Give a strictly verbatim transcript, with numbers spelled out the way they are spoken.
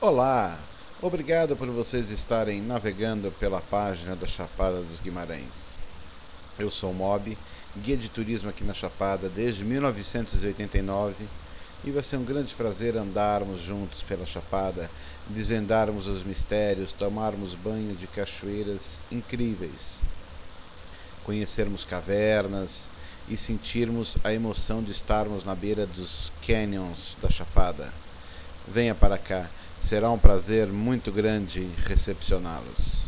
Olá! Obrigado por vocês estarem navegando pela página da Chapada dos Guimarães. Eu sou o Mob, guia de turismo aqui na Chapada desde mil novecentos e oitenta e nove e vai ser um grande prazer andarmos juntos pela Chapada, desvendarmos os mistérios, tomarmos banho de cachoeiras incríveis, conhecermos cavernas e sentirmos a emoção de estarmos na beira dos canyons da Chapada. Venha para cá, será um prazer muito grande recepcioná-los.